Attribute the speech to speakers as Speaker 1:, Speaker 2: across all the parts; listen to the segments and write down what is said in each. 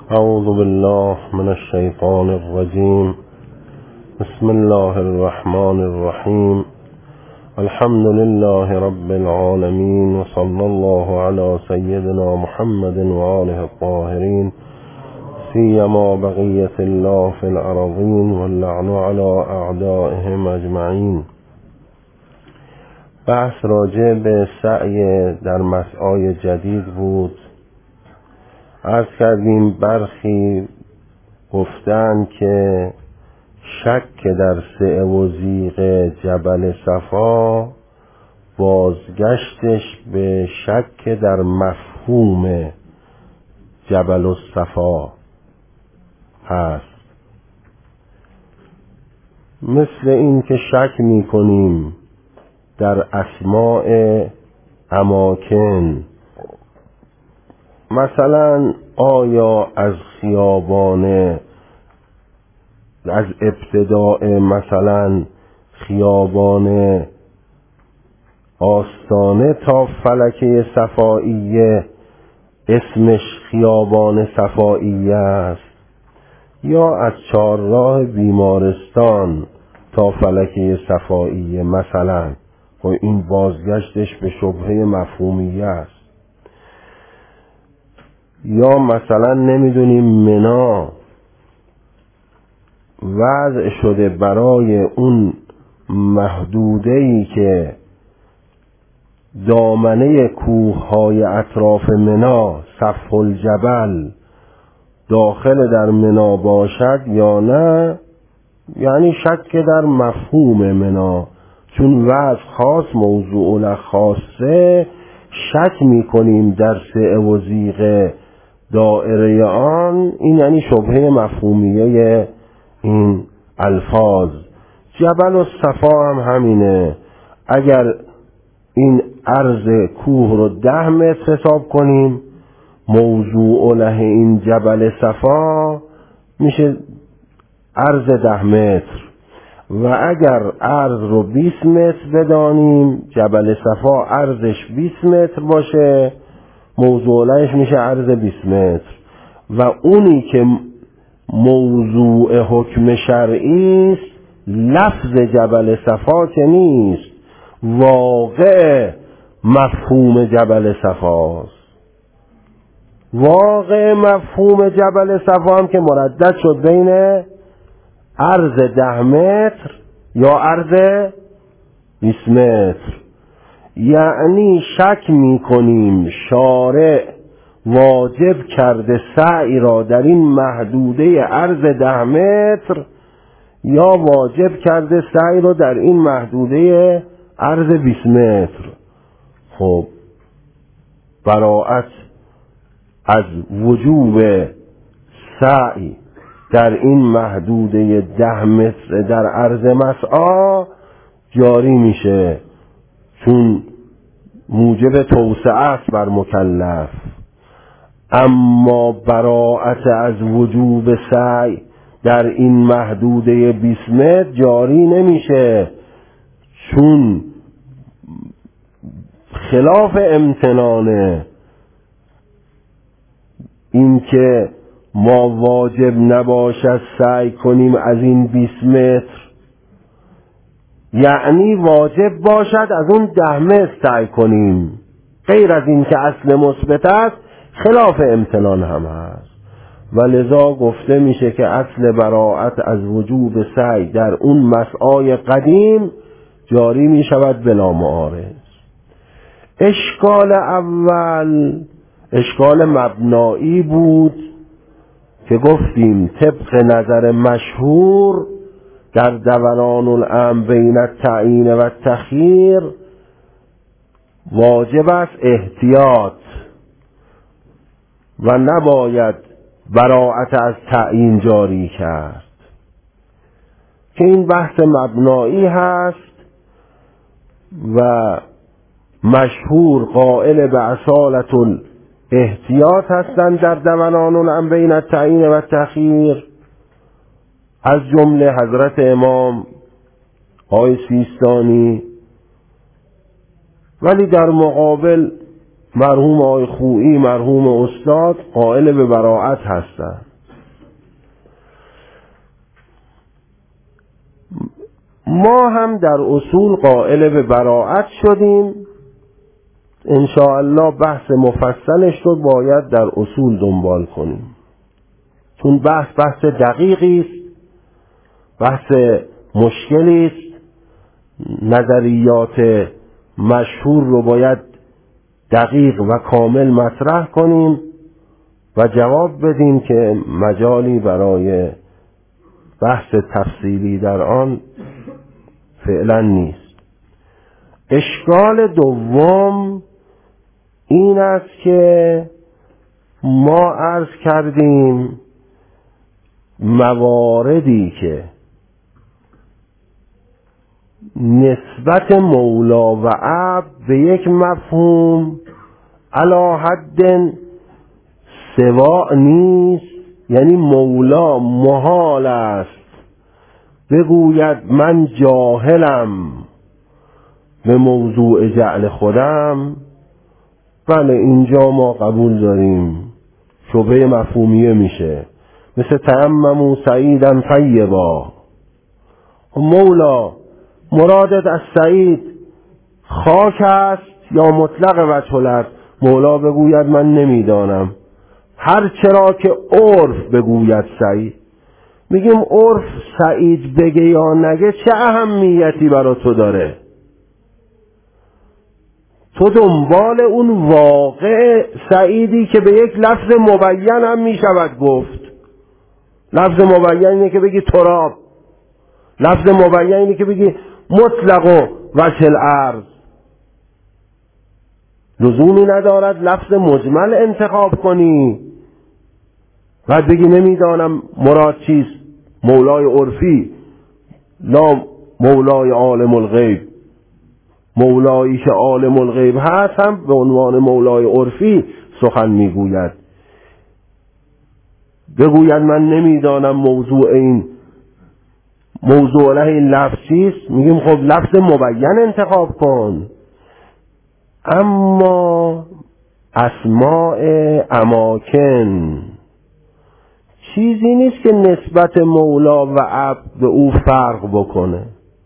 Speaker 1: اعوذ بالله من الشیطان الرجیم. بسم الله الرحمن الرحیم. الحمد لله رب العالمین و صلی الله علی سیدنا محمد و آله الطاهرین، سیما بقیت الله فی الارضین واللعن علی اعدائهم اجمعین. بحث راجع به سعی در مسعای جدید بود. عرض کردیم برخی گفتن که شک در سعی و زیغ جبل صفا بازگشتش به شک در مفهوم جبل الصفا هست، مثل این که شک میکنیم در اسماء اماکن. مثلا آیا از خیابان، از ابتداء مثلا خیابان آستانه تا فلکه صفائیه اسمش خیابان صفائیه است، یا از چهارراه بیمارستان تا فلکه صفائیه مثلا؟ خب این بازگشتش به شبهه مفهومیه است. یا مثلا نمیدونیم منا وضع شده برای اون محدوده‌ای که دامنه کوههای اطراف منا سفح الجبل داخل در منا باشد یا نه، یعنی شک در مفهوم منا، چون وضع خاص موضوع الخاصه شک میکنیم در سعی و زیغ دائره آن. این یعنی شبهه مفهومیه این الفاظ. جبل الصفا هم همینه. اگر این عرض کوه رو 10 متر حساب کنیم، موضوع له این جبل صفا میشه عرض 10 متر، و اگر عرض رو 20 متر بدانیم، جبل صفا عرضش 20 متر باشه، موضوع لهش میشه عرض 20 متر. و اونی که موضوع حکم شرعی است لفظ جبل صفا که نیست، واقع مفهوم جبل صفاست. واقع مفهوم جبل صفا هم که مردد شد بین عرض 10 متر یا عرض 20 متر. یعنی شک میکنیم شارع واجب کرده سعی را در این محدوده عرض 10 متر یا واجب کرده سعی را در این محدوده عرض 20 متر. خب براءت از وجوب سعی در این محدوده 10 متر در عرض مسعی جاری میشه، چون موجب توسعه است بر مکلف. اما براءت از وجوب سعی در این محدوده 20 متر جاری نمیشه، چون خلاف امتنانه. این که ما واجب نباشد سعی کنیم از این 20 متر، یعنی واجب باشد از اون 10 متر سعی کنیم. غیر از این که اصل مثبت است، خلاف امتنان هم هست. و لذا گفته میشه که اصل براءت از وجوب سعی در اون مسعای قدیم جاری میشود بلا معارض. اشکال اول اشکال مبنایی بود که گفتیم طبق نظر مشهور در دوران الامر بین التعیین و التخییر واجب است احتیاط و نباید براءت از تعیین جاری کرد، که این بحث مبنایی هست و مشهور قائل به اصالت الاحتیاط هستند در دوران الامر بین التعیین و التخییر، از جمله حضرت امام آقای سیستانی. ولی در مقابل مرحوم آقای خویی، مرحوم استاد قائل به براءت هستند. ما هم در اصول قائل به براءت شدیم. انشاءالله بحث مفصلش رو باید در اصول دنبال کنیم، چون بحث دقیقی است، بحث مشکلی است. نظریات مشهور رو باید دقیق و کامل مطرح کنیم و جواب بدیم که مجالی برای بحث تفصیلی در آن فعلا نیست. اشکال دوم این است که ما عرض کردیم مواردی که نسبت مولا و عبد به یک مفهوم علی حد سواء نیست، یعنی مولا محال است بگوید من جاهلم به موضوع جعل خودم. بله اینجا ما قبول داریم، شبهه مفهومیه میشه، مثل تیمموا سعیدا طیبا. مولا مرادت از سعید خاک است یا مطلق وجه است؟ مولا بگوید من نمیدانم، هر چرا که عرف بگوید سعید. میگیم عرف سعید بگه یا نگه چه اهمیتی برای تو داره؟ تو دنبال اون واقع سعیدی که به یک لفظ مبین هم میشود گفت. لفظ مبین اینه که بگی تراب، لفظ مبین اینه که بگی مطلق و وجه الارض. لزومی ندارد لفظ مجمل انتخاب کنی بعد بگی نمیدانم مراد چیست. مولای عرفی لا مولای عالم الغیب، مولایی که عالم الغیب هست هم به عنوان مولای عرفی سخن میگوید. بگوید من نمیدانم موضوع این لفظ چیست، میگیم خب لفظ مبین انتخاب کن. اما اسماء اماکن چیزی نیست که نسبت مولا و عبد به او فرق بکنه،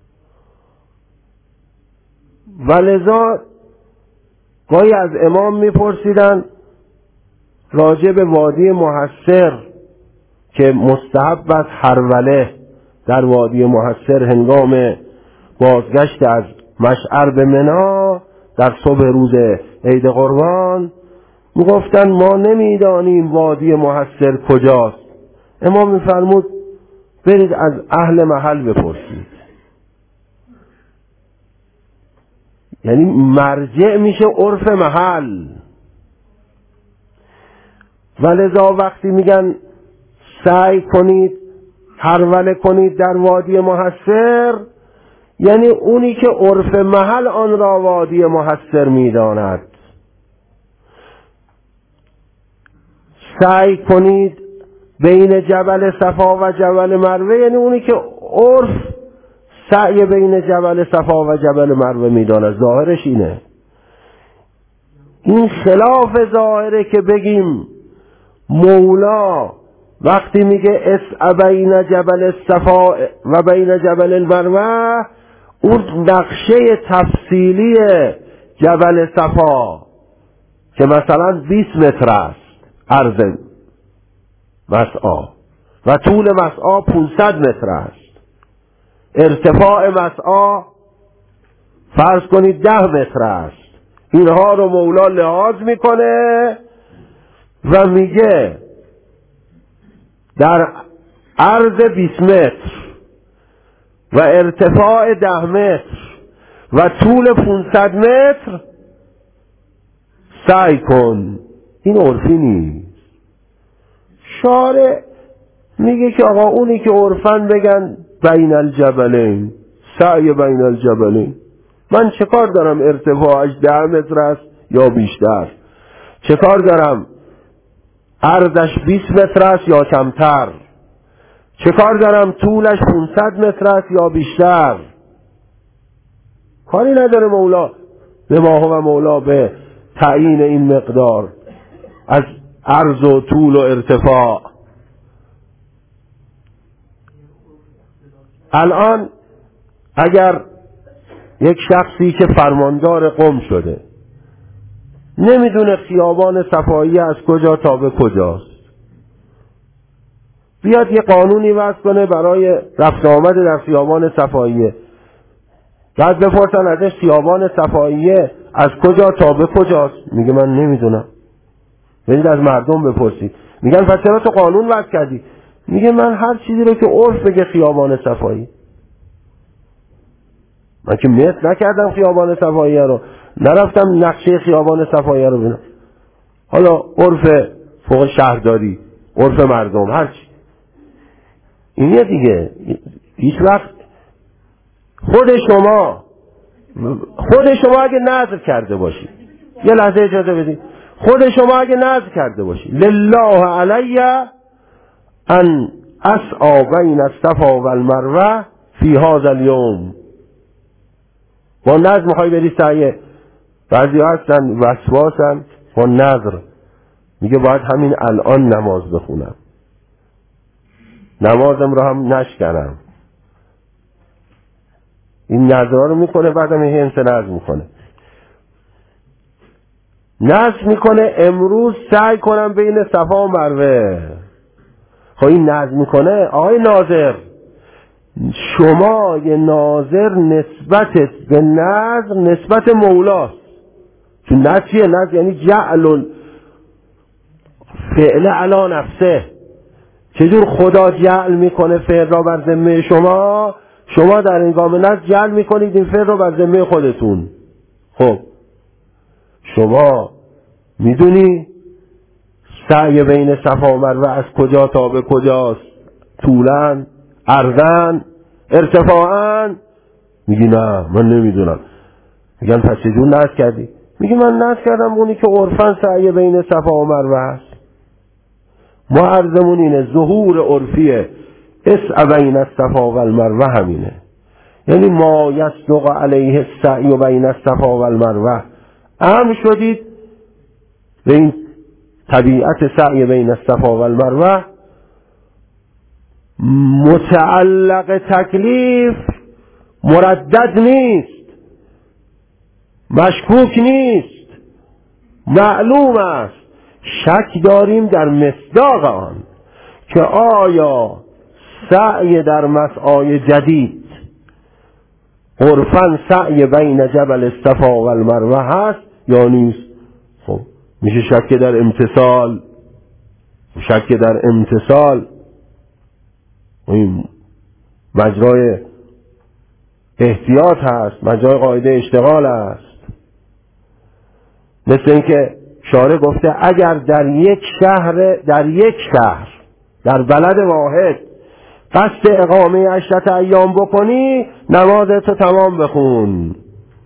Speaker 1: ولذا گاهی از امام میپرسیدن راجع به وادی محصر که مستحب است هروله در وادی محصر هنگام بازگشت از مشعر به منی در صبح روز عید قربان. میگفتن ما نمیدانیم وادی محصر کجاست. امام میفرمود برید از اهل محل بپرسید. یعنی مرجع میشه عرف محل. ولذا وقتی میگن سعی کنید هروله کنید در وادی محصر، یعنی اونی که عرف محل آن را وادی محصر میداند. سعی کنید بین جبل صفا و جبل مروه، یعنی اونی که عرف سعی بین جبل صفا و جبل مروه میداند. ظاهرش اینه. این خلاف ظاهره که بگیم مولا وقتی میگه اسع بین جبل صفا و بین جبل المروه، اون نقشه تفصیلی جبل صفا که مثلا 20 متر است عرض مسعی و طول مسعی 500 متر است، ارتفاع مسعی فرض کنید 10 متر است. اینها رو مولا لحاظ میکنه و میگه در عرض 20 متر و ارتفاع 10 متر و طول 500 متر سعی کن. این عرفی نیست. شارع میگه که آقا اونی که عرفن بگن بین الجبلین، سعی بین الجبلین. من چه کار دارم ارتفاعش 10 متر است یا بیشتر؟ چه کار دارم عرضش 20 متر است یا کمتر؟ چه کار دارم طولش 500 متر است یا بیشتر؟ کاری نداره مولا به ما و مولا به تعیین این مقدار از عرض و طول و ارتفاع. الان اگر یک شخصی که فرماندار قم شده نمیدونه خیابان صفایی از کجا تا به کجاست، بیاد یه قانونی وضع کنه برای رفت آمد در خیابان صفایی، بعد بپرسن ازش خیابان صفایی از کجا تا به کجاست، میگه من نمیدونم. برید از مردم بپرسید، میگن پس چرا تو قانون وضع کردی؟ میگه من هر چیزی رو که عرف بگه خیابان صفایی. من که مثل نکردم خیابان صفایی رو، نرفتم نقشه خیابان صفایی رو ببینم. حالا عرف فوق شهرداری، عرف مردم، هر چی اینیه دیگه. هیچ وقت خود شما اگه نذر کرده باشی، یه لحظه اجازه بدید، خود شما اگه نذر کرده باشی لله علی ان اسعی بین الصفا و المروه فی هذا الیوم، با نذر میخوای بری سعی، بعضی هستن وسواسن با نذر، میگه باید همین الان نماز بخونم، نمازم رو هم نشکنم. این نذرها رو میکنه، بعدم هنس نذر میکنه، نذر میکنه امروز سعی کنم بین صفا و مروه. خب این نذر میکنه آقای ناظر، شما یه ناظر نسبتت به نذر نسبت مولاست. چون نذر چیه؟ نذر یعنی جعل فعل علی نفسه. چجور خدا جعل میکنه فعل را بر ذمه شما، شما در انگام نذر جعل میکنید این فعل را بر ذمه خودتون. خب شما میدونی سعی بین صفا و مروه از کجا تا به کجاست؟ طولن، عرضن، ارتفاعن؟ میگی نه من نمیدونم. میگن پس چجور نذر کردی؟ میگی من نذر کردم اونی که عرفاً سعی بین صفا و مروه است. ما عرضمون اینه، ظهور عرفیه اسع بین الصفا و المروه همینه، یعنی ما یصدق علیه السعی بین الصفا و المروه. امر شدید به این طبیعت سعی بین الصفا و المروه، متعلق تکلیف مردد نیست، مشکوک نیست، معلوم است. شک داریم در مصداق آن که آیا سعی در مسعای جدید عرفاً سعی بین جبل الصفا و المروه هست یا نیست. خب میشه شک در امتثال. شک در امتثال این مجرای احتیاط هست، مجرای قاعده اشتغال است. مثل اینکه شارع گفته اگر در یک شهر در بلد واحد قصد اقامه 10 ایام بکنی، نمازتو تمام بخون.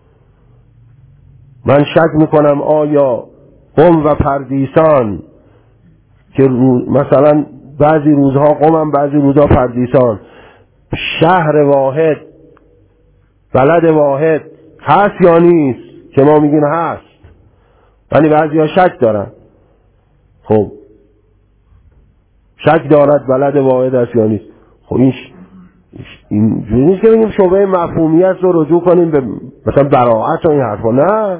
Speaker 1: من شک میکنم آیا قم و پردیسان که مثلا بعضی روزها قمم بعضی روزها پردیسان، شهر واحد بلد واحد هست یا نیست؟ که ما میگیم هست، ولی بعضی ها شک دارن. خب شک دارد بلد واحد هست یا نیست. خب این جوری نیست که بگیم شبهه مفهومیت رو رجوع کنیم به مثلا براعت و این حرفا. نه،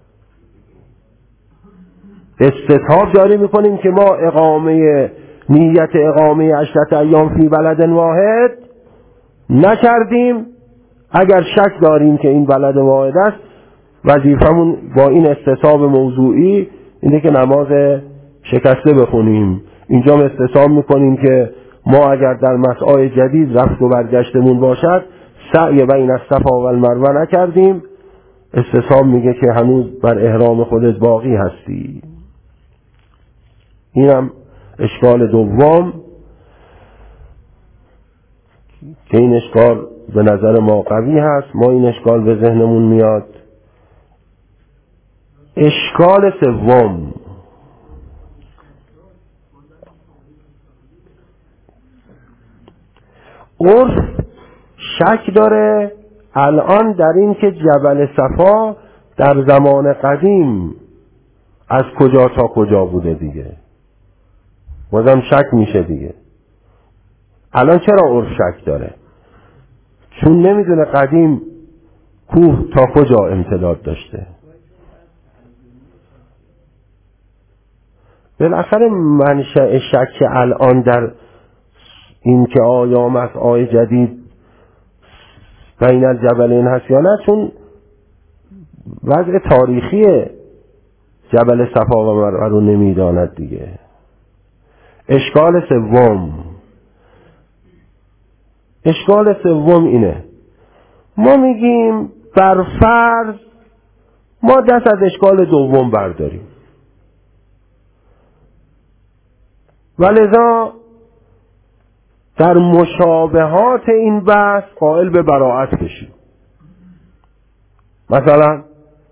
Speaker 1: استطاب داریم میکنیم که ما نیت اقامه 10 ایام فی بلد واحد نکردیم. اگر شک داریم که این بلد واحد است، وظیفمون با این استصحاب موضوعی اینه که نماز شکسته بخونیم. اینجا استصحاب میکنیم که ما اگر در مسعای جدید رفت و برگشتمون باشد سعی بین الصفا و المروه نکردیم، استصحاب میگه که هنوز بر احرام خودت باقی هستی. اینم اشکال دوم که این اشکال به نظر ما قوی هست، ما این اشکال به ذهنمون میاد. اشکال سوم، عرف شک داره الان در این که جبل صفا در زمان قدیم از کجا تا کجا بوده دیگه، بازم شک میشه دیگه. الان چرا عرف شک داره؟ چون نمیدونه قدیم کوه تا کجا امتداد داشته. بالاخره منشأ شک الان در این که آیا مسعای جدید بین الجبلین هست یا نه، چون وضع تاریخی جبل صفا و مروه رو نمیداند دیگه. اشکال سوم اینه، ما میگیم بر فرض ما دست از اشکال دوم برداریم، ولذا در مشابهات این بحث قائل به براءت بشیم. مثلا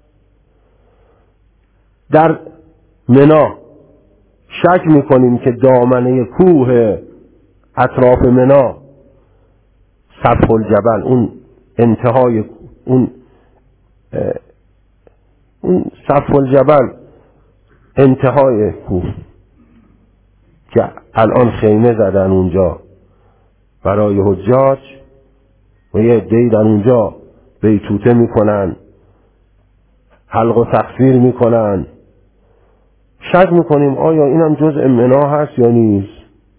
Speaker 1: در منا شک میکنیم که دامنه کوه اطراف منا سفح الجبل، اون انتهای اون سفح الجبل انتهای کوه که الان خیمه زدن اونجا برای حجاج و یه عده‌ای در اونجا بیتوته میکنن، حلق و تقصیر میکنن، شک میکنیم آیا اینم جزء منا هست یا نیست.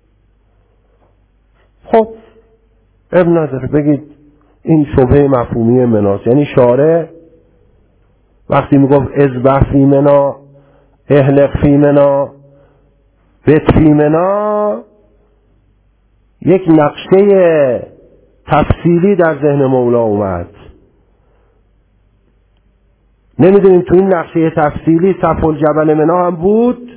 Speaker 1: خب اب نداره، بگید این شبهه مفهومی مناست. یعنی شارع وقتی میگفت اذبح فی منا، اهلق فی منا، بت فی منا، یک نقشه تفصیلی در ذهن مولا اومد. نمیدونیم تو این نقشه تفصیلی سفح الجبل منا هم بود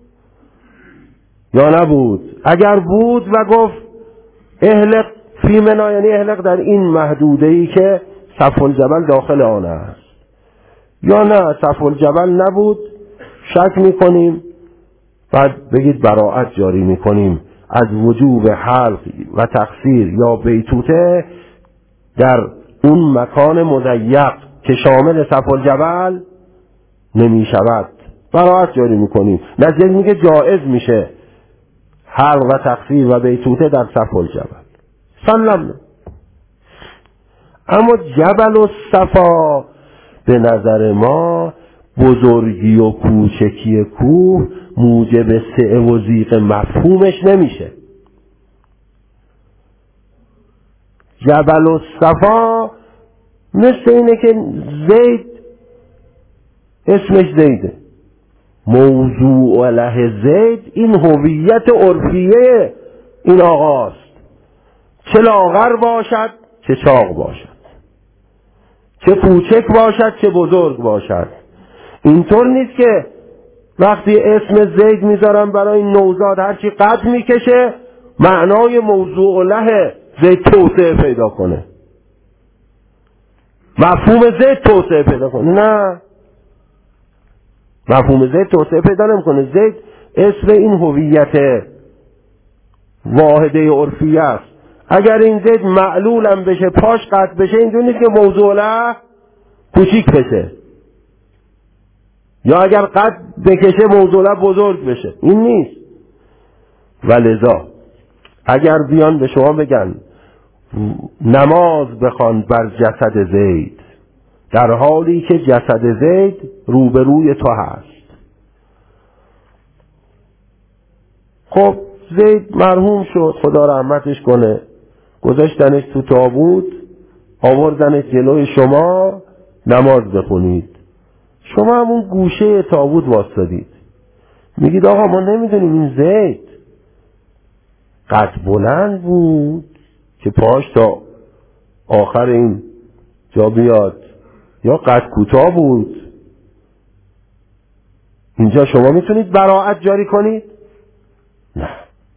Speaker 1: یا نبود. اگر بود و گفت اهلق فی منا، یعنی اهلق در این محدوده‌ای که سفح الجبل داخل آن است، یا نه سفح الجبل نبود، شک میکنیم، بعد بگید براءت جاری میکنیم از وجوب حلق و تقصیر یا بیتوته در اون مکان مضیق که شامل سفح الجبل نمی شود. براءت جاری میکنیم. نزدیک میگه جائز میشه حلق و تقصیر و بیتوته در سفح الجبل. سلام. اما جبل الصفا به نظر ما بزرگی و کوچکی کوه موجب سعه و ضیق مفهومش نمیشه. جبل الصفا مثل اینه که زید اسمش زیده، موضوع له زید، این هویت عرفیه این آقاست، چه لاغر باشد چه چاق باشد، چه کوچک باشد چه بزرگ باشد. اینطور نیست که وقتی اسم زید میذارم برای نوزاد هرچی قد میکشه معنای موضوع له زید توسعه پیدا کنه، مفهوم زید توسعه پیدا کنه. نه، مفهوم زید توسعه پیدا نمیکنه. زید اسم این هویت واحده عرفی است. اگر این زید معلولم بشه، پاش قطع بشه، اینجور نیست که موضوع له کوچیک بشه، یا اگر قد بکشه موضوع له بزرگ بشه، این نیست. ولذا اگر بیان به شما بگن نماز بخوان بر جسد زید، در حالی که جسد زید روبروی تو هست، خب زید مرحوم شد، خدا رحمتش کنه، گذاشتنش تو تابوت، آوردنش جلوی شما نماز بخونید، شما همون گوشه تابوت واسطادید، میگید آقا ما نمیدونیم این زید قد بلند بود که پاش تا آخر این جا بیاد یا قد کوتاه بود. اینجا شما میتونید براءت جاری کنید؟ نه.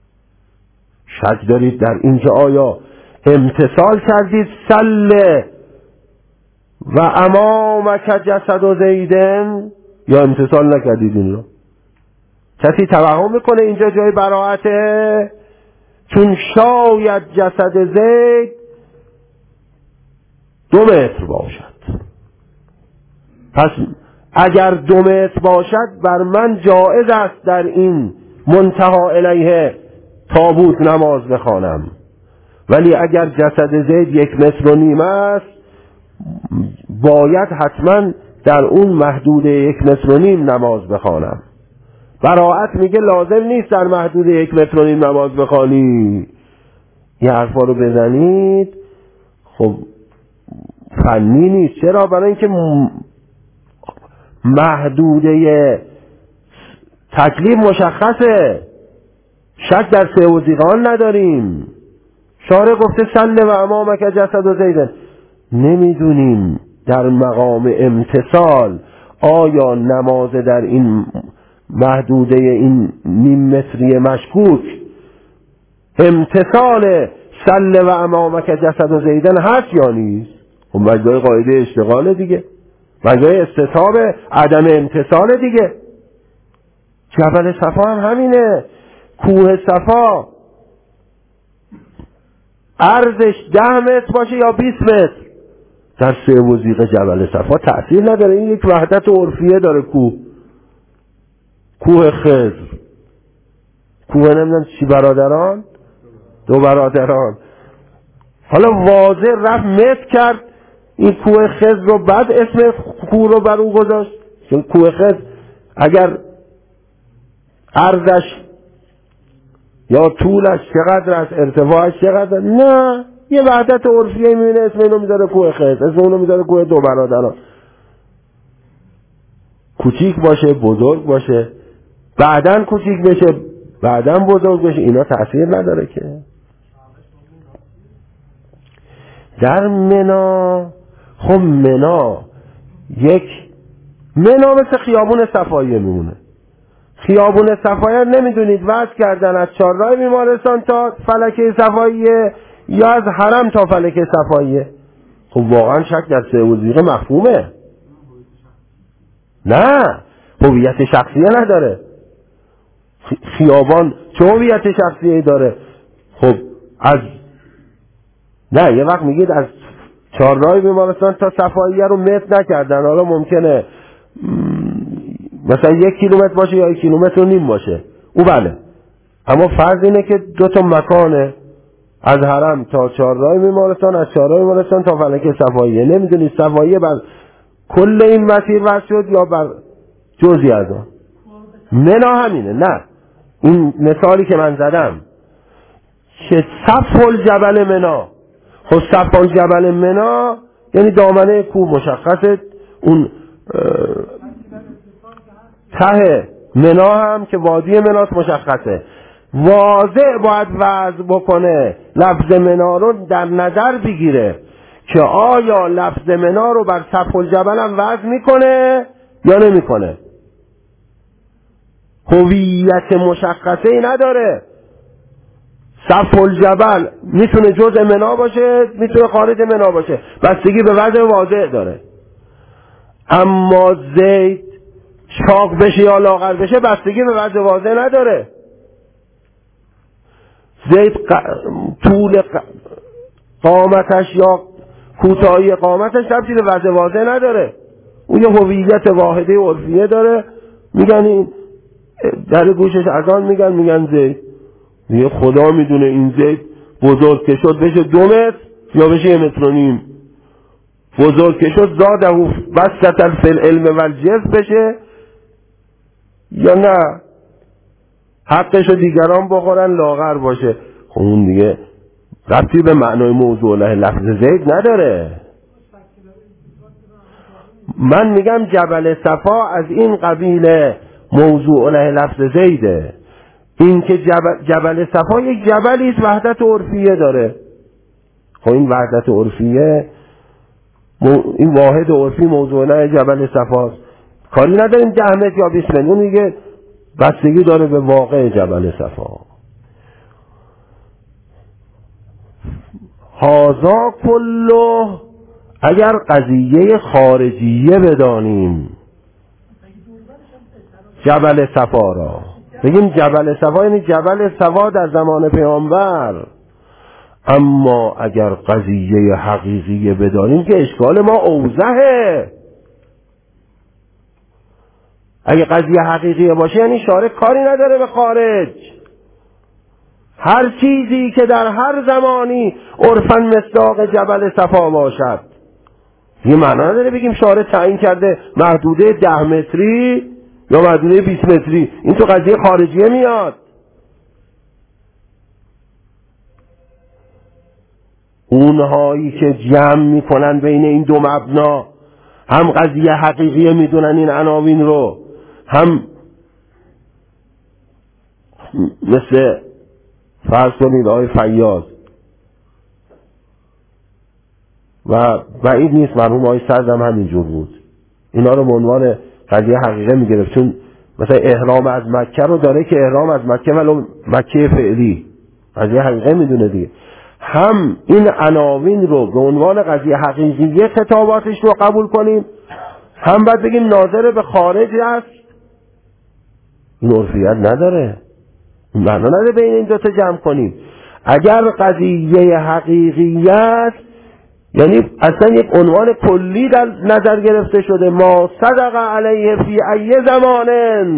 Speaker 1: شک دارید در اینکه آیا امتثال کردید سله و امامک جسد و زیدن یا امتثال نکردید؟ این رو کسی توهم میکنه اینجا جای براءته؟ چون شاید جسد زید 2 متر باشد، پس اگر 2 متر باشد بر من جایز است در این منتها الیه تابوت نماز بخوانم، ولی اگر جسد زید 1.5 متر است باید حتما در اون محدود 1.5 متر نماز بخوانم. براءت میگه لازم نیست در محدود 1.5 متر نماز بخوانی. این حرفا رو بزنید خب فنی نیست. چرا؟ برای اینکه محدوده تکلیف مشخصه، شک در سه وثیقان نداریم. شارع گفته صل و امامک جسد و زیدن. نمیدونیم در مقام امتثال آیا نماز در این محدوده این 0.5 متری مشکوک امتثال صل و امامک جسد و زیدن هست یا نیست؟ خب مجای قاعده اشتغال دیگه، مجای استثاب عدم امتثال دیگه. جبل صفا هم همینه. کوه صفا عرضش 10 متر باشه یا 20 متر در 3 وثیقه جبل صفا تأثیر نداره. این یک وحدت عرفیه داره. کوه خضر، کوه نمیدونم چی برادران، 2 برادران. حالا واضح رفت متر کرد این کوه خضر رو، بعد اسم کوه رو بر او گذاشت. چون کوه خضر اگر عرضش یا طولش چقدر است، ارتفاعش چقدر، نه یه وحدت عرفیه میبینه اسم اینو میذاره کوه خضر، اسم اونو میذاره کوه 2 برادران. کوچیک باشه بزرگ باشه، بعدن کوچیک بشه بعدن بزرگ بشه، اینا تأثیر نداره که. در منا خب منا مثل خیابون صفایه میمونه. خیابون صفایه نمیدونید وضع کردن از چهارراه بیمارستان تا فلکه صفایه یا از حرم تا فلکه صفایه. خب واقعا شک در 3 وثیقه مفهومه. نه هویت شخصیه نداره. خیابان چه هویت شخصیه داره؟ خب نه یه وقت میگید از چهارراه بیمارستان تا صفاییه رو متر نکردن. حالا ممکنه مثلا 1 کیلومتر باشه یا 1.5 کیلومتر باشه، او بله. اما فرض اینه که 2 تا مکانه، از حرم تا چهارراه بیمارستان، از چهارراه بیمارستان تا فلکه صفاییه. نمیدونی صفاییه بر کل این مسیر وصل شد یا بر جزئی از آن. منا همینه. نه این مثالی که من زدم که صف الجبل منا، خب صف الجبل منا یعنی دامنه کوه مشخصه، اون ته منا هم که وادی مناست مشخصه. واضح باید وضع بکنه، لفظ منا رو در نظر بگیره که آیا لفظ منا رو بر صف الجبل هم وضع میکنه یا نمیکنه. هویت مشخصه ای نداره. صف الجبل میتونه جزء منا باشه، میتونه خارج منا باشه، بستگی به وضع واضح داره. اما زید چاق بشه یا لاغر بشه بستگی به وضع واضح نداره. زید طول قامتش یا کوتاهی قامتش ربطی به وضع واضح نداره. اون یه هویت واحده عرفیه داره. میگن این در گوشش اذان میگن زید. میگه خدا میدونه این زید بزرگ که شد بشه 2 متر یا بشه 1.5 متر. بزرگ که شد زاده بسطة فی العلم والجسم بشه یا نه حقشو دیگران بخورن لاغر باشه. خب اون دیگه ربطی به معنای موضوع لفظ زید نداره. من میگم جبل صفا از این قبیل موضوع لفظ زیده. این که جبل صفا یک جبلی است وحدت عرفیه داره. خب این وحدت عرفیه، این واحد عرفی موضوع جبل صفا کاری نداریم 10 متر یا 20 متر. اون دیگه بستگی داره به واقع جبل صفا. هذا کله اگر قضیه خارجیه بدانیم جبل صفا را، بگیم جبل صفا یعنی جبل صفا در زمان پیامبر. اما اگر قضیه حقیقیه بدانیم که اشکال ما اوضحه. اگه قضیه حقیقیه باشه یعنی شارع کاری نداره به خارج. هر چیزی که در هر زمانی عرفاً مصداق جبل صفا باشد، یه معنا نداره بگیم شارع تعیین کرده محدوده 10 متری یا محدوده 20 متری، این تو قضیه خارجیه میاد. اونهایی که جمع میکنن بین این دو مبنا، هم قضیه حقیقیه میدونن این عناوین رو، هم مثل فرض کنید آقای فیاض و بعید نیست مرحوم آقای صدرم همینجور بود، اینا رو به عنوان قضیه حقیقه میگرفت، چون مثلا احرام از مکه رو داره که احرام از مکه ولو مکه فعلی قضیه حقیقه میدونه دیگه. هم این عناوین رو به عنوان قضیه حقیقیه خطاباتش رو قبول کنیم، هم بعد بگیم ناظر به خارج است. این عرفیت نداره، معنا نداره بین این دوتا جمع کنیم. اگر قضیه حقیقیت یعنی اصلا یک عنوان کلی در نظر گرفته شده، ما صدق علیه فی ای زمان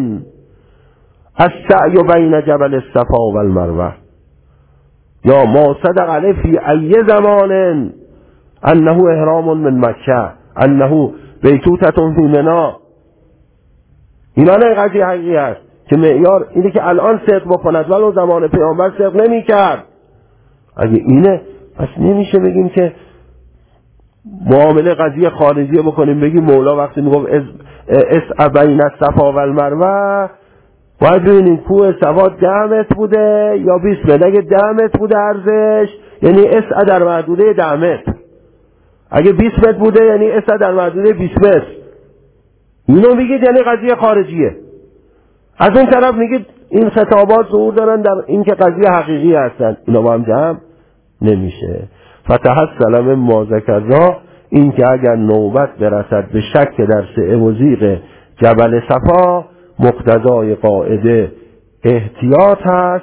Speaker 1: السعی بین جبل الصفا و المروه، یا ما صدق علیه فی ای زمان انه احرام من مکه انه بیتوتة فی منی. اینا نه قضیه حقیقی است که معیار اینه که الان صدق بکند ولو زمان پیامبر صدق نمی کرد. اگه اینه پس نمیشه بگیم که معامله قضیه خارجیه بکنیم، بگیم مولا وقتی میگفت اسع بین الصفا و المروه باید ببینیم کوه صفا 10 متر بوده یا 20 متر. اگه 10 متر بوده عرضش یعنی اسع در محدوده 10 متر، اگه 20 متر بوده یعنی اسع در محدوده 20 متر. اینو میگید یعنی قضیه خارجیه. از اون طرف میگید این خطابات ظهور دارن در این که قضیه حقیقی هستن، اینا با هم جمع نمیشه. فتحصل من ما ذکرنا، این که اگر نوبت برسد به شک در سعه و زیغ جبل صفا، مقتضای قاعده احتیاط هست.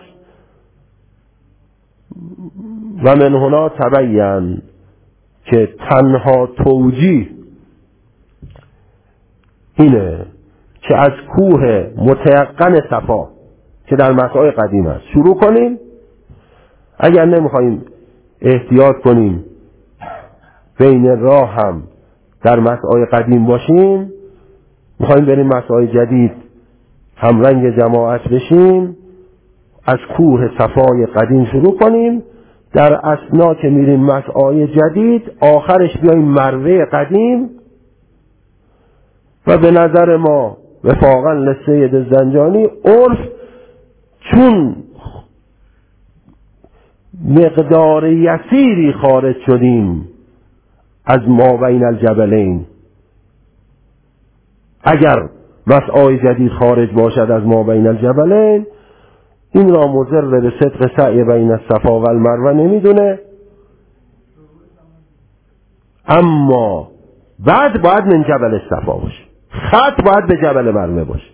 Speaker 1: و من هنا تبین که تنها توجیه اینه که از کوه متیقن صفا که در مکه‌های قدیم است شروع کنیم. اگر نمیخوایم احتیاط کنیم بین راه هم در مکه‌های قدیم باشیم، میخوایم بریم مکه‌های جدید هم رنگ جماعت بشیم، از کوه صفای قدیم شروع کنیم، در اثنا که میریم مکه‌های جدید آخرش بیاییم مروه قدیم. و به نظر ما وفاقا لسید زنجانی عرف، چون مقدار یسیری خارج شدیم از ما بین الجبلین، اگر مسعای جدید خارج باشد از ما بین الجبلین، این را مضر به صدق سعی بین الصفا و المروه نمیدونه، اما بعد باید من جبل الصفا باشه، خط باید به جبل مروه باشه.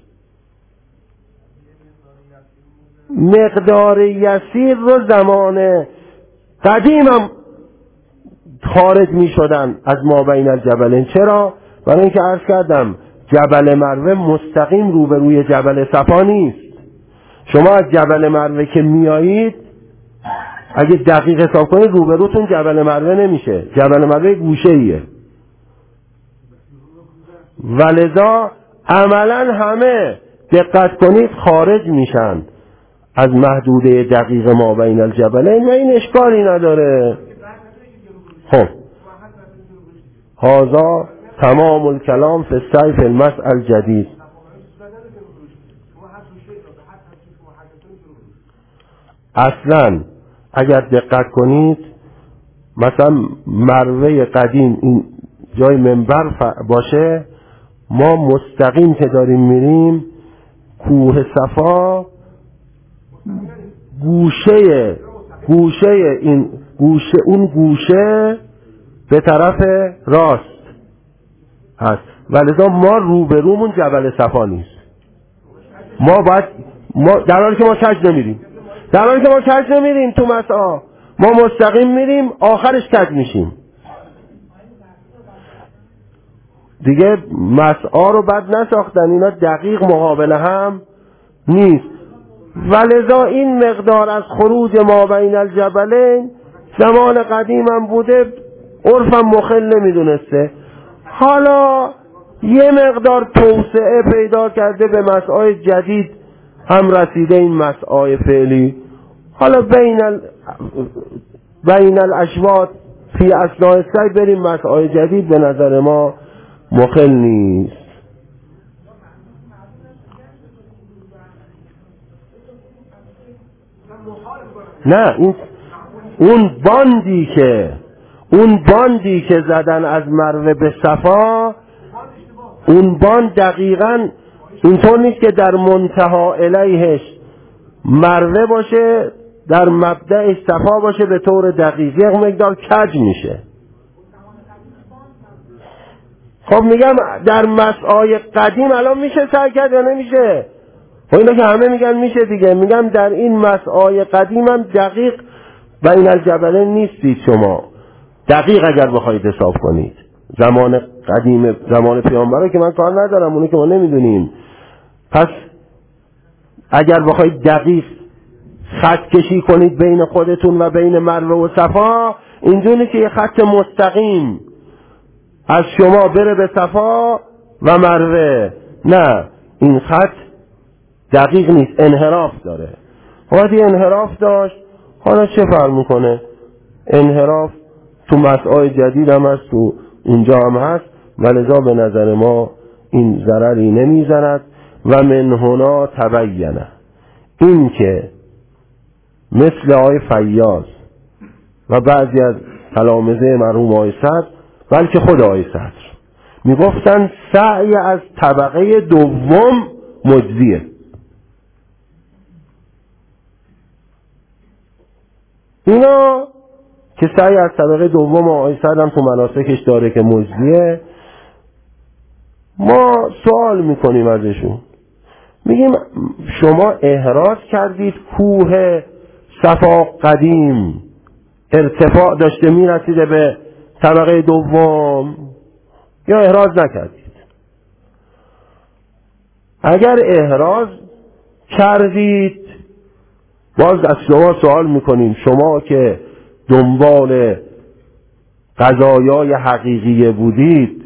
Speaker 1: مقدار یسیر رو زمان قدیم هم خارج می شدن از ما بین الجبلین. چرا؟ برای اینکه عرض کردم جبل مروه مستقیم روبروی جبل صفا نیست. شما از جبل مروه که میایید اگه دقیق حساب کنید روبروتون جبل مروه نمیشه، جبل مروه گوشه ایه. ولذا عملا همه دقت کنید خارج میشن از محدوده دقیق ما بین الجبلین و این اشکالی نداره. خب هذا تمام الکلام فی السعی فی المسعى الجدید. اصلا اگر دقت کنید مثلا مروه قدیم این جای منبر باشه، ما مستقیم که داریم میریم کوه صفا اون گوشه به طرف راست هست، ولذا ما روبرومون جبل صفا نیست. ما در حالی که ما کج نمیریم تو مسعی، ما مستقیم میریم آخرش کج میشیم. دیگه مسعا رو بد نساختن، اینا دقیق مقابل هم نیست. ولذا این مقدار از خروج ما بین الجبلین زمان قدیم هم بوده، عرفم مخل نمیدونسته. حالا یه مقدار توسعه پیدا کرده، به مسعای جدید هم رسیده این مسعای فعلی. حالا بین الاشواط فی اثناء السعی بریم مسعای جدید، به نظر ما مخل نیست. نه اون باندی که زدن از مروه به صفا، اون باند دقیقاً اینطور نیست که در منتها الیهش مروه باشه، در مبدأش صفا باشه به طور دقیق، یک مقدار کج میشه. خب میگم در مسعای قدیم الان میشه سعی کرد یا نمیشه؟ و اینا که همه میگن میشه دیگه. میگم در این مسعای قدیم هم دقیق بین الجبلین نیستید شما، دقیق اگر بخواید حساب کنید. زمان قدیم، زمان پیامبره که من کار ندارم، اونی که ما نمیدونیم. پس اگر بخواید دقیق خط کشی کنید بین خودتون و بین مروه و صفا، اینجوری که یه خط مستقیم از شما بره به صفا و مروه، نه، این خط دقیق نیست، انحراف داره. وقتی انحراف داشت، حالا چه فرق میکنه؟ انحراف تو مسعای جدید هم هست، تو اونجا هم هست، ولذا به نظر ما این ضرری نمیزند. و من هنا تبینه، این که مثل آقای فیاض و بعضی از تلامذه مرحوم آقای صدر، بلکه خود آقای صدر میگفتن سعی از طبقه دوم مجزیه. اینا که سعی از طبقه دوم آقای صدر هم تو مناسکش داره که مجزیه، ما سوال میکنیم ازشون، میگیم شما احراز کردید کوه صفا قدیم ارتفاع داشته میرسیده به طبقه دوم یا احراز نکردید؟ اگر احراز کردید، باز از شما سوال میکنیم، شما که دنبال قضایای حقیقی بودید،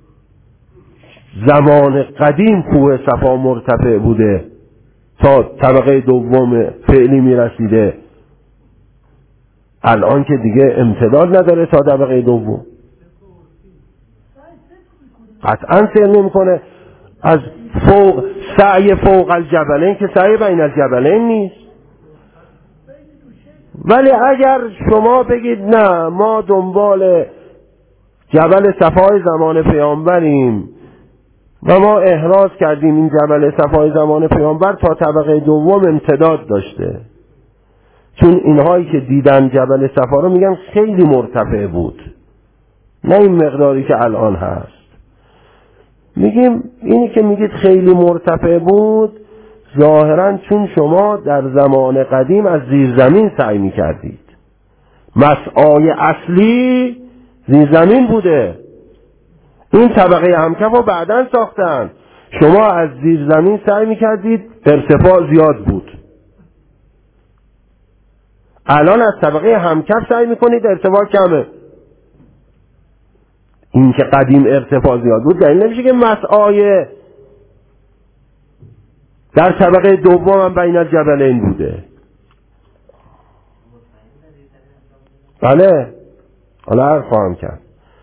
Speaker 1: زمان قدیم کوه صفا مرتفع بوده تا طبقه دوم فعلی میرسیده، الان که دیگه امتداد نداره تا طبقه دوم، قطعا سیر نمیکنه. از فوق سعی فوق الجبلین که سعی بین الجبلین نیست. ولی اگر شما بگید نه، ما دنبال جبل صفای زمان پیامبریم و ما احراز کردیم این جبل صفای زمان پیامبر تا طبقه دوم امتداد داشته، چون اینهایی که دیدن جبل صفا رو میگن خیلی مرتفع بود، نه این مقداری که الان هست. میگیم اینی که میگید خیلی مرتفع بود، ظاهرا چون شما در زمان قدیم از زیرزمین سعی میکردید، مسعای اصلی زیرزمین بوده، این طبقه همکف رو بعداً ساختن، شما از زیرزمین سعی میکردید، ارتفاع زیاد بود، الان از طبقه همکف سعی میکنید، ارتفاع کمه. این که قدیم ارتفاع زیاد بود دلیل نمیشه که مسعای در طبقه دوم هم بین الجبلین بوده. بله، حالا عرض خواهم کرد.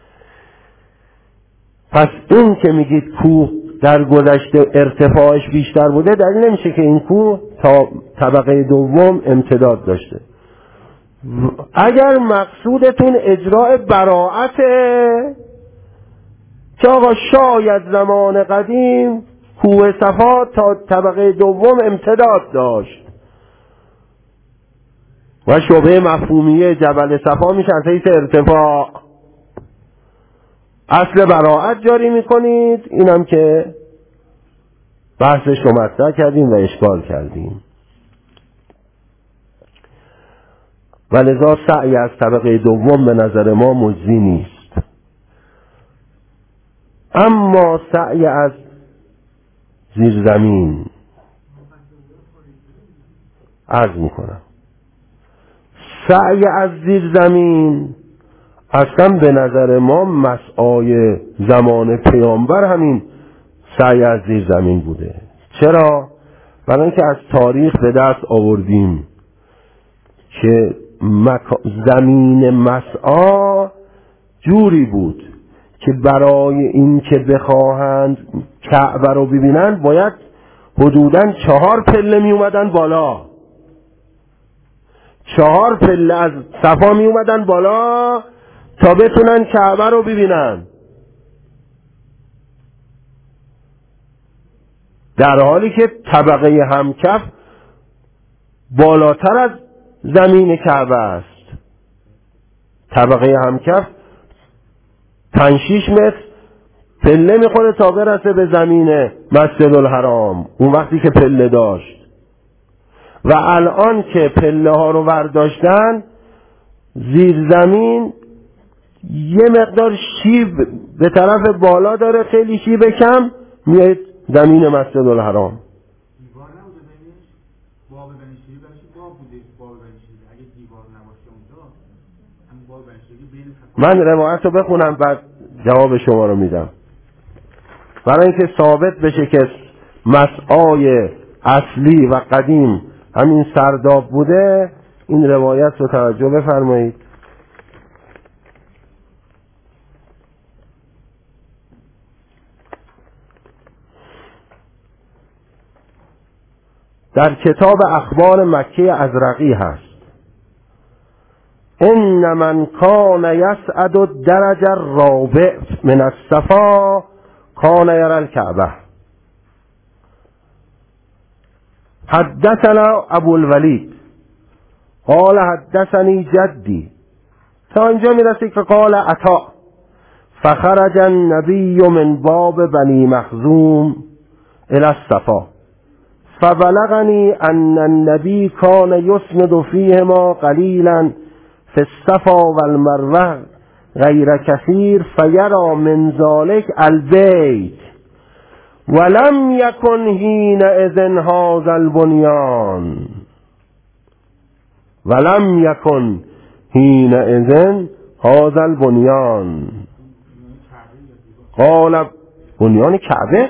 Speaker 1: پس این که میگید کوه در گذشته ارتفاعش بیشتر بوده دلیل نمیشه که این کوه تا طبقه دوم امتداد داشته. اگر مقصودتون اجراء براءته که آقا شاید زمان قدیم کوه صفا تا طبقه دوم امتداد داشت و شبه مفهومیه جبل صفا میشه از حیث ارتفاع، اصل براءت جاری میکنید، اینم که بحثش رو مطرح کردیم و اشکال کردیم. ولذا سعی از طبقه دوم به نظر ما مجزی نیست. اما سعی از زیرزمین، عرض میکنم سعی از زیرزمین اصلا به نظر ما مسعای زمان پیامبر همین سعی از زیرزمین بوده. چرا؟ برای اینکه از تاریخ به دست آوردیم که زمین مسعا جوری بود که برای این که بخواهند کعبه رو ببینند باید حدوداً 4 پله می اومدن بالا، 4 پله از صفا می اومدن بالا تا بتونن کعبه رو ببینن، در حالی که طبقه همکف بالاتر از زمین کعبه است. طبقه همکف 5-6 متر پله میخوره تا برسه به زمین مسجد الحرام اون وقتی که پله داشت. و الان که پله ها رو برداشتن، زیر زمین یه مقدار شیب به طرف بالا داره، خیلی شیب کم میاد زمین مسجد الحرام.
Speaker 2: دیوار نبوده بینش؟ باب بنشیری برش باب بوده، باب بنشیری اگه دیوار نباشه اونجا هم باب بنشیری بین
Speaker 1: من روایت رو بخونم بعد جواب شما رو میدم، برای اینکه ثابت بشه که مسعای اصلی و قدیم همین سرداب بوده. این روایت رو توجه بفرمایید. در کتاب اخبار مکه ازرقی هست: ان من کان یسعد الدرج الرابع من الصفا کان یری الکعبه. حدثنا ابو الولید قال حدثنی جدی، تا اینجا میرسه که قال عطا فخرج النبی من باب بنی مخزوم الى الصفا فبلغني ان النبي كان يسند فيهما قليلا في الصفا والمروه غير كثير فيرى من ذلك البيت ولم يكن حينئذ هذا البنيان هذا البنيان. قال بنيان كعبه.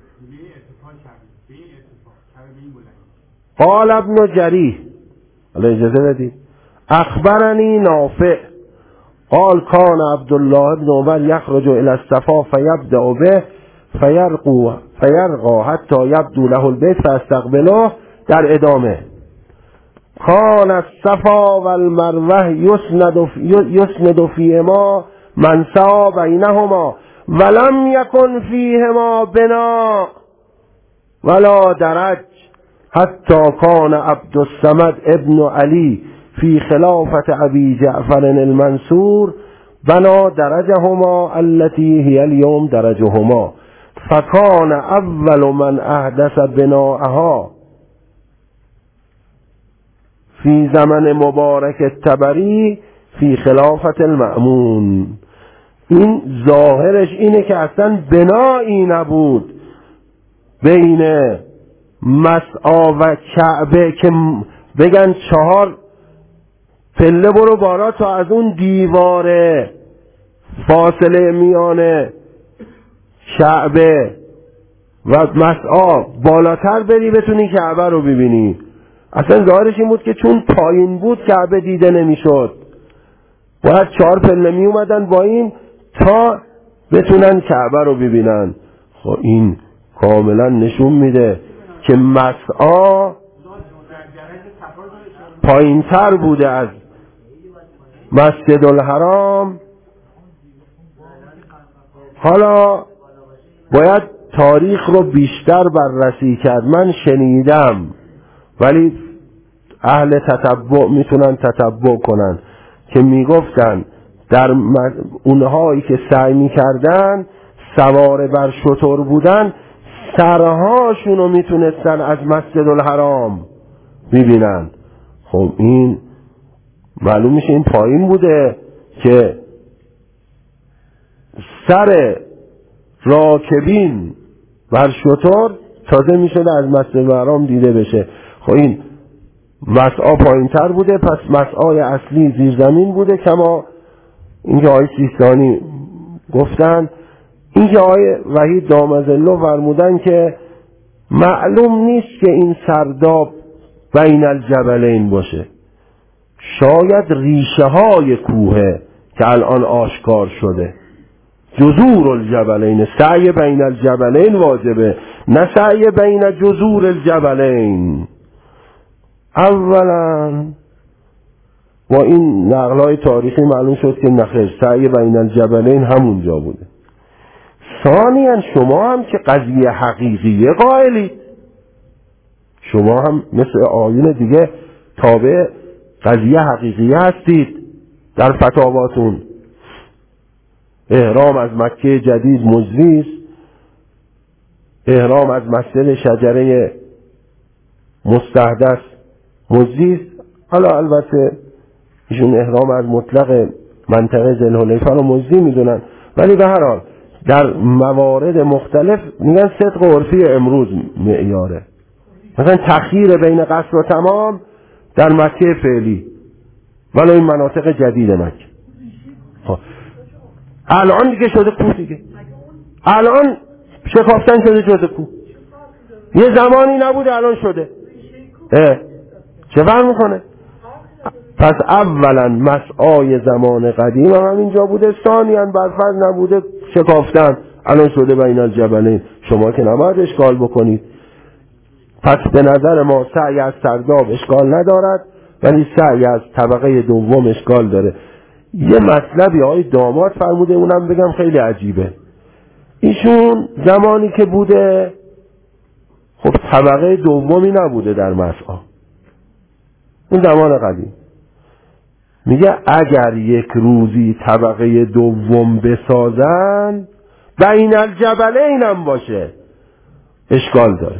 Speaker 1: قال ابن جریح، حالا اجازه بدید، اخبرنی نافع قال کان عبدالله بن عمر یخرج الى الصفا فیبدأ به فیرقى حتی یبدو له البیت فاستقبله. در ادامه کان الصفا والمروه یسند فیهما من سعی بینهما ولم یکن فیهما بنا ولا درج حتی کان عبد الصمد ابن علی فی خلافت ابی جعفر المنصور بنا درجهما التي هي اليوم درجهما فکان اول من احدث بناءها فی زمن مبارک الطبری فی خلافت المأمون. این ظاهرش اینه که اصلا بنایی نبود بین مسعا و کعبه که بگن 4 پله برو بالا تا از اون دیواره فاصله میان کعبه و مسعا بالاتر بری بتونی کعبه رو ببینی. اصلا ظاهرش این بود که چون پایین بود کعبه دیده نمیشد، باید 4 پله می اومدن با این تا بتونن کعبه رو ببینن. خب این کاملا نشون میده که مسعا پایین تر بوده از مسجد الحرام. حالا باید تاریخ رو بیشتر بررسی کرد. من شنیدم، ولی اهل تتبع میتونن تتبع کنن، که میگفتن در اونهایی که سعی میکردن سوار بر شتر بودن سرهاشون رو میتونستن از مسجد الحرام ببینن. خب این معلوم میشه این پایین بوده که سر راکبین بر شتر تازه میشده از مسجد الحرام دیده بشه. خب این مسعی پایین تر بوده، پس مسعای اصلی زیر زمین بوده، کما اینکه آقای سیستانی گفتن. اینکه آقای وحید دامظله فرمودن که معلوم نیست که این سرداب بین الجبلین باشه، شاید ریشه های کوهه که الان آشکار شده. جذور الجبلین، سعی بین الجبلین واجبه، نه سعی بین جذور الجبلین. اولا با این نقل‌های تاریخی معلوم شد که نخیر، سعی بین الجبلین همونجا بوده. ثانیاً شما هم که قضیه حقیقیه قائلید، شما هم مثل آیون دیگه تابع قضیه حقیقیه هستید در فتاواتون. احرام از مکه جدید مجزی است، احرام از مسجد شجره مستحدث مجزی است. حالا البته ایشون احرام از مطلق منطقه ذوالحلیفه رو مجزی میدونن، ولی به هر حال در موارد مختلف میگن صدق عرفی امروز معیاره. مثلا تأخیر بین قصر و تمام در مکه فعلی، ولی این مناطق جدید مکه. الان دیگه شده کوه دیگه، الان شکافتن شده کوه، یه زمانی نبوده الان شده. چه فرق میکنه؟ پس اولا مسعای زمان قدیم هم اینجا بوده، ثانیاً برفرض نبوده شکافتن الان شده بین الجبلین. شما که نباید اشکال بکنید. پس به نظر ما سعی از سرداب اشکال ندارد، ولی سعی از طبقه دوم اشکال داره. یه مطلبی آقای داماد فرموده، اونم بگم خیلی عجیبه. ایشون زمانی که بوده خب طبقه دومی نبوده در مسعی، اون زمان قدیم. میگه اگر یک روزی طبقه دوم بسازن بین الجبلین هم باشه اشکال داره.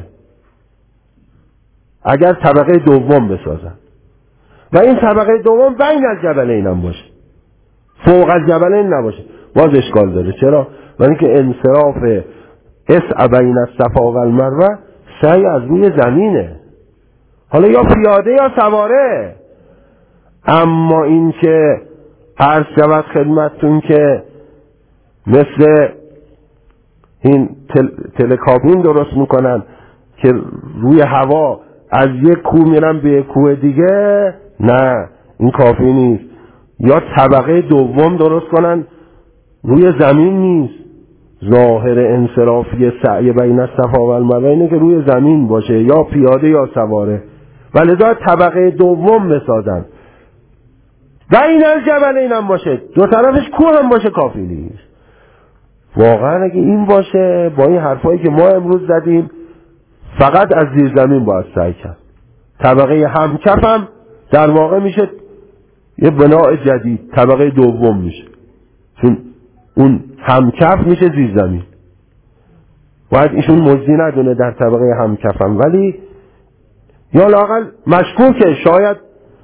Speaker 1: اگر طبقه دوم بسازن و این طبقه دوم بین الجبلین هم باشه، فوق الجبلین نباشه، باز اشکال داره. چرا؟ ولی که انصراف اسع بین الصفا و المروه سعی از روی زمینه، حالا یا پیاده یا سواره. اما این که عرض شود خدمتتون که مثل این تلکابین درست میکنن که روی هوا از یک کوه میرن به یک کوه دیگه، نه این کافی نیست. یا طبقه دوم درست کنن روی زمین نیست. ظاهر انصرافی سعی بین الصفا و المروه اینه که روی زمین باشه، یا پیاده یا سواره، ولذا طبقه دوم بسازن. بین الجبلین هم باشه، دو طرفش کوه هم باشه، کافی نیست. واقعا اگه این باشه، با این حرفایی که ما امروز زدیم، فقط از زیر زمین باید سعی کرد. طبقه همکف هم در واقع میشه یه بناء جدید، طبقه دوم میشه، چون اون همکف میشه زیر زمین. باید ایشون مجزی ندونه در طبقه همکف هم، ولی یا لااقل مشکوکه، شاید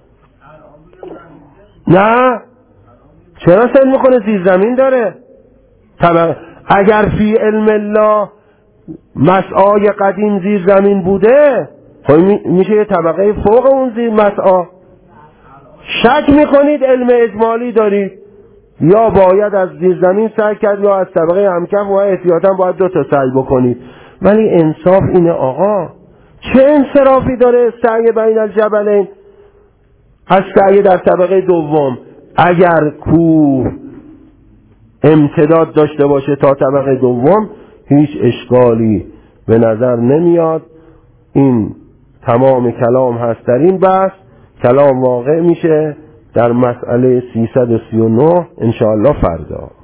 Speaker 1: نه. چرا سن میکنه؟ زیر زمین داره. اگر فی علم الله مسعای قدیم زیر زمین بوده، خب میشه یه طبقه فوق اون زیر مسعا. شک میکنید علم اجمالی دارید، یا باید از زیر زمین سعی کرد یا از طبقه همکف، و احتیاطاً باید دو تا سعی بکنید. ولی انصاف اینه آقا، چه انصرافی داره سعی بین الجبلین از سعی در طبقه دوم؟ اگر کوه امتداد داشته باشه تا طبقه دوم هیچ اشکالی به نظر نمیاد. این تمام کلام هست در این بحث. کلام واقع میشه در مسئله 339 انشاءالله فردا.